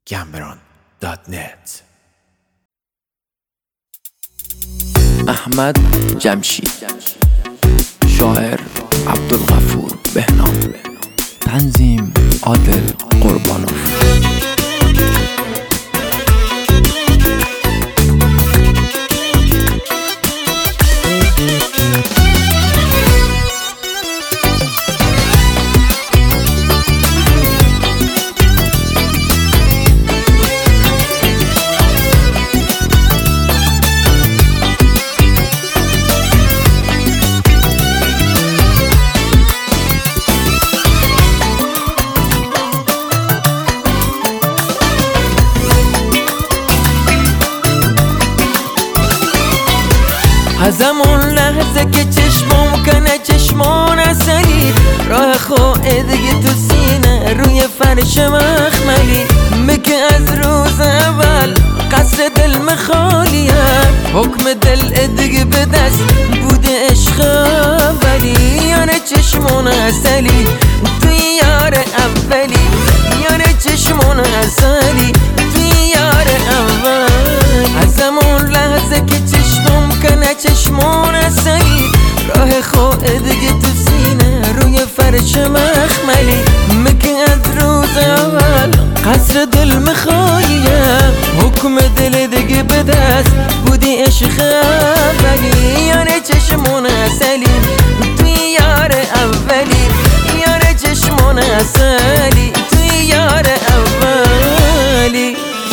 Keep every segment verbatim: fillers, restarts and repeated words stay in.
گمبران دات نت. احمد جمشید، شاعر عبدالغفور بهنام، تنظیم عادل قربانوف. از همون لحظه که چشمم کنه چشمان اصلی، راه خواه دیگه تو سینه روی فرش مخملی، میگه از روز اول قصر دل مخالیه، حکم دل دیگه به دست بوده عشق اولی. یاره چشمون اصلی توی یار اولی، یاره چشمون اصلی توی یار اولی. از همون لحظه که چشمم کنه چشمون اصلی، راه خواه دیگه تو سینه روی فرش مخملی، میگه از روز اول قصر دل مخالیه، حکم دل دیگه به دست بودی عشق اولی. یاره چشمون اصلی توی یار اولی، یاره چشمون اصلی توی یار اولی.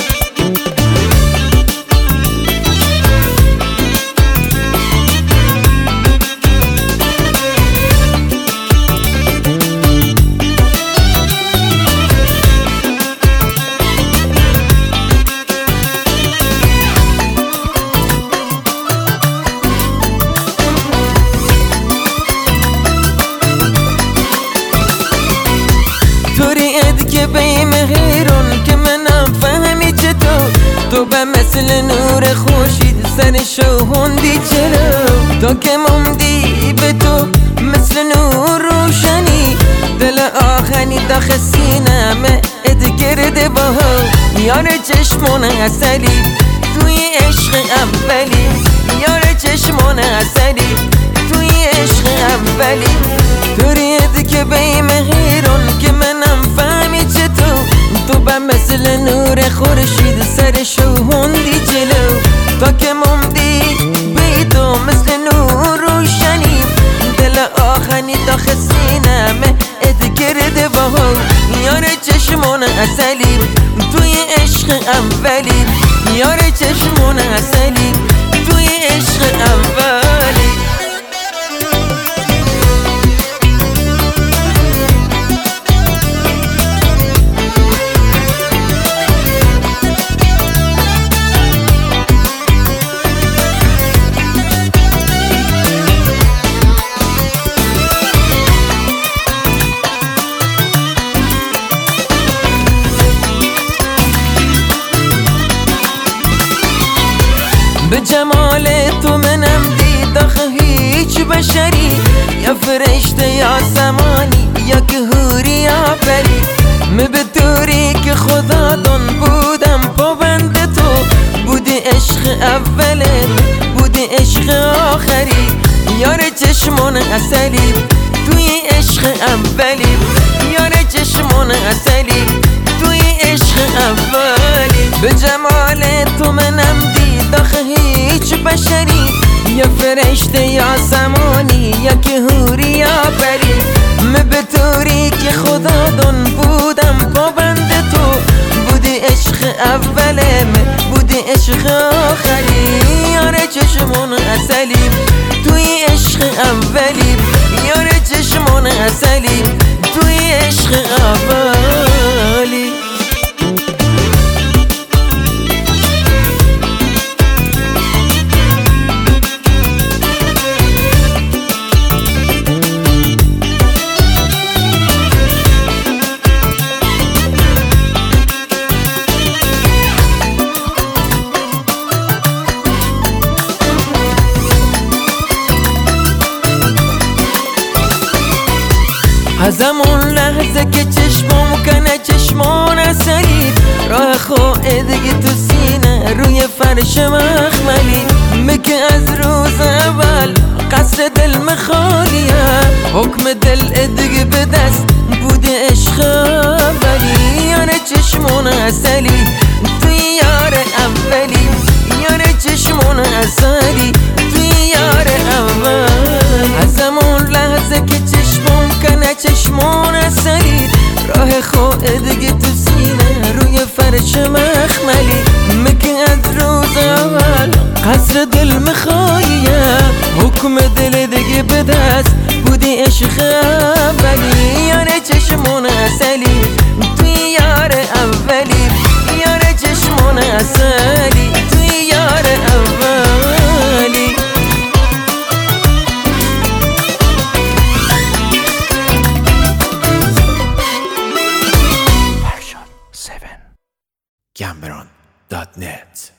که به مهرون که منم فهمی چطور، تو به مثل نور خورشید سر شوهندی چرا، تو که موندی به تو مثل نور روشنی، دل آخنی داخل سینمه اد گرده با یار چشمون اصلی توی عشق اولی، یار چشمون اصلی توی عشق اولی. طوریت که به مهرون که منم فهمی چطور، تو به مثل نور خورشید سر شوهندی جلو، تا که موندی به تو مثل نور روشنی، دل آخنی داخل سینمه اد گرده با یار چشمون اصلی توی عشق اولی، یار چشمون اصلی توی عشق اولی. به جمال تو منم دید آخه هیچ بشری، یا فرشته یا زمانی یا که هوری یا پری، می به طوری که خدا دان بودم پابند تو، بودی عشق اوله بودی عشق آخری، یار چشمون اصلی توی عشق اولی، یار چشمون اصلی توی عشق اولی. به جمال تو منم دید آخه هیچ بشری، یا فرشته یا زمانی یا که هوری یا پری، می به طوری که خدا دان بودم پابند تو، بودی عشق اولم بودی عشق آخری، یار چشمون اصلی توی عشق اولی، یار چشمون اصلی توی عشق اولی. از همون لحظه که چشمم کنه چشمان اصلی، راه فرش مخملی مگه از روز اول قصر دل مخالیه حکم دل دیگه به دست بوده عشق اولی یاره چشمون اصلی توی یار اولی یاره چشمون اصلی توی یار اولی از همون لحظه که چشمون کنه چشمون اصلی راه خود دیگه تو سینه روی فرش مخملی مگه از روز اول قصر دل مخواییه حکم دل دیگه به دست بودی عشق اولی یاره چشمون اصلی توی یار اولی یاره چشمون اصلی توی یار اولی seven Cameron dot net